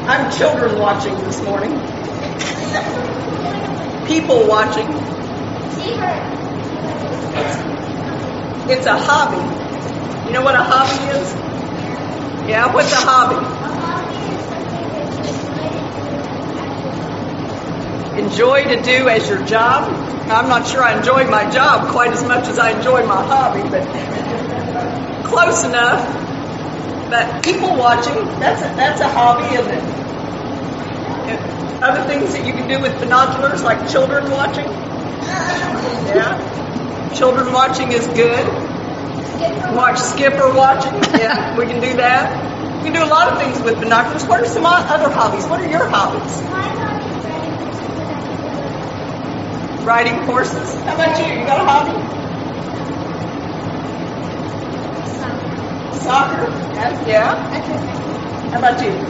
I'm children watching this morning. People watching. It's a hobby. You know what a hobby is? Yeah, what's a hobby? Enjoy to do as your job? I'm not sure I enjoy my job quite as much as I enjoy my hobby, but close enough. But people watching, that's a hobby, isn't it? Other things that you can do with binoculars, like children watching. Yeah. Children watching is good. Watch Skipper watching. Yeah, we can do that. We can do a lot of things with binoculars. What are some other hobbies? What are your hobbies? Riding horses. How about you? You got a hobby? Soccer? Yeah. How about you?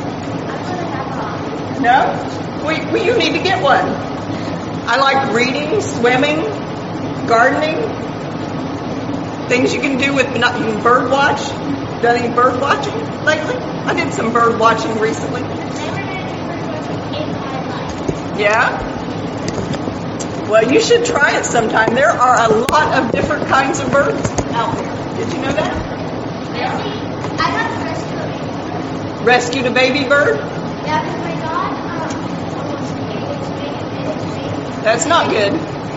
No? Well, you need to get one. I like reading, swimming, gardening. Things you can do with, you can bird watch. Done any bird watching lately? I did some bird watching recently. Yeah? Well, you should try it sometime. There are a lot of different kinds of birds out there. Did you know that? Yeah. I got to rescue a baby bird? Yeah, because my dog almost ate it. That's not good.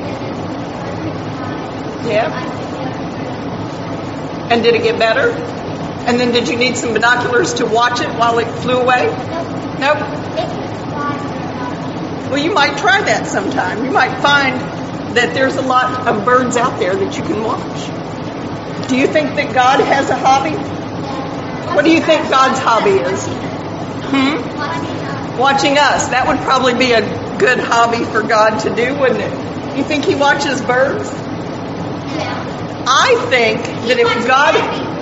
Yeah. And did it get better? And then did you need some binoculars to watch it while it flew away? Nope. Well, you might try that sometime. You might find that there's a lot of birds out there that you can watch. Do you think that God has a hobby? What do you think God's hobby is? Watching us. That would probably be a good hobby for God to do, wouldn't it? You think He watches birds? I think that if God...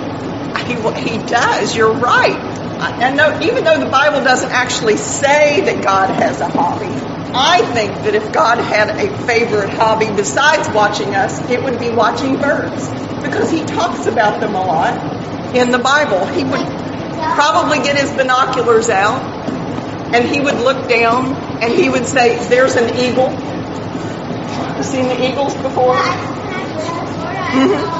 He does. You're right. And even though the Bible doesn't actually say that God has a hobby, I think that if God had a favorite hobby besides watching us, it would be watching birds. Because He talks about them a lot in the Bible. He would probably get His binoculars out and He would look down and He would say, there's an eagle. You seen the eagles before? Mm-hmm.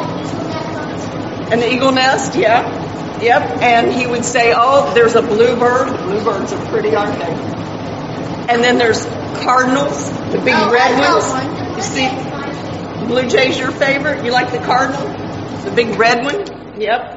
An eagle nest, yeah. Yep. And He would say, oh, there's a bluebird. Bluebirds are pretty, aren't they? And then there's cardinals, the big red ones. You see, blue jay's your favorite? You like the cardinal? The big red one? Yep.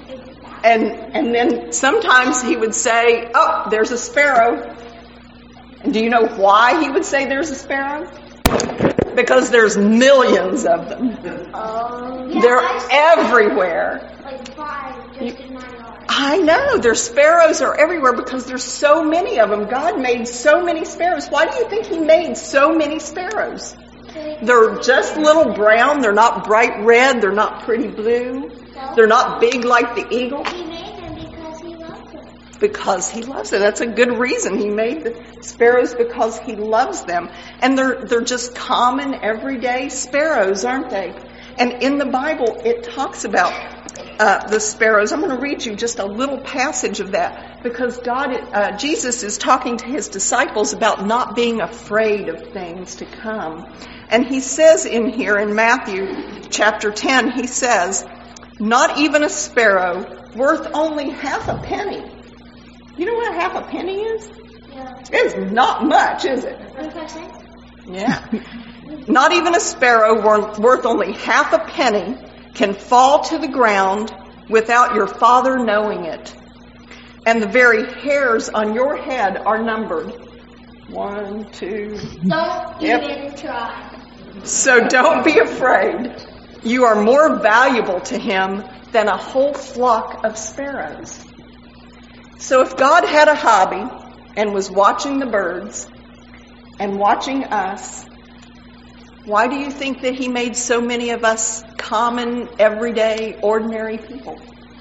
And then sometimes He would say, oh, there's a sparrow. And do you know why He would say there's a sparrow? Because there's millions of them. They're everywhere. Like 5 just in my yard. I know. Their sparrows are everywhere because there's so many of them. God made so many sparrows. Why do you think He made so many sparrows? They're just little brown. They're not bright red. They're not pretty blue. They're not big like the eagle. He made them because He loves them. Because He loves them. That's a good reason. He made the sparrows because He loves them. And they're just common, everyday sparrows, aren't they? And in the Bible, it talks about the sparrows. I'm going to read you just a little passage of that because Jesus is talking to His disciples about not being afraid of things to come. And He says in here in Matthew chapter 10, He says, not even a sparrow worth only half a penny. You know what half a penny is? Yeah. It's not much, is it? 25 cents? Yeah. Not even a sparrow worth only half a penny can fall to the ground without your Father knowing it. And the very hairs on your head are numbered. 1, 2. Don't even try. So don't be afraid. You are more valuable to Him than a whole flock of sparrows. So if God had a hobby and was watching the birds and watching us, why do you think that He made so many of us common, everyday, ordinary people?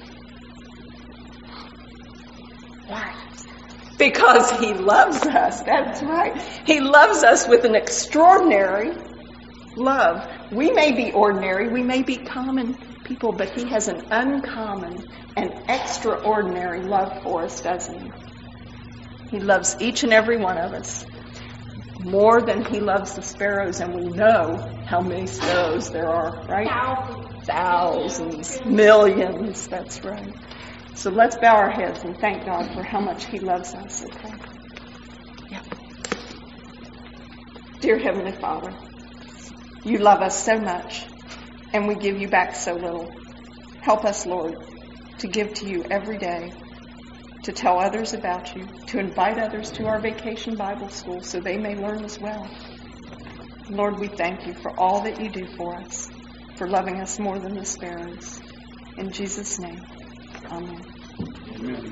Why? Because He loves us. That's right. He loves us with an extraordinary love. We may be ordinary, we may be common people, but He has an uncommon and extraordinary love for us, doesn't He? He loves each and every one of us more than he loves the sparrows, and we know how many sparrows there are, right? Thousands, millions, that's right. So let's bow our heads and thank God for how much he loves us, okay? Yeah. Dear Heavenly Father, you love us so much, and we give you back so little. Help us, Lord, to give to you every day, to tell others about you, to invite others to our vacation Bible school so they may learn as well. Lord, we thank you for all that you do for us, for loving us more than the sparrows. In Jesus' name, amen.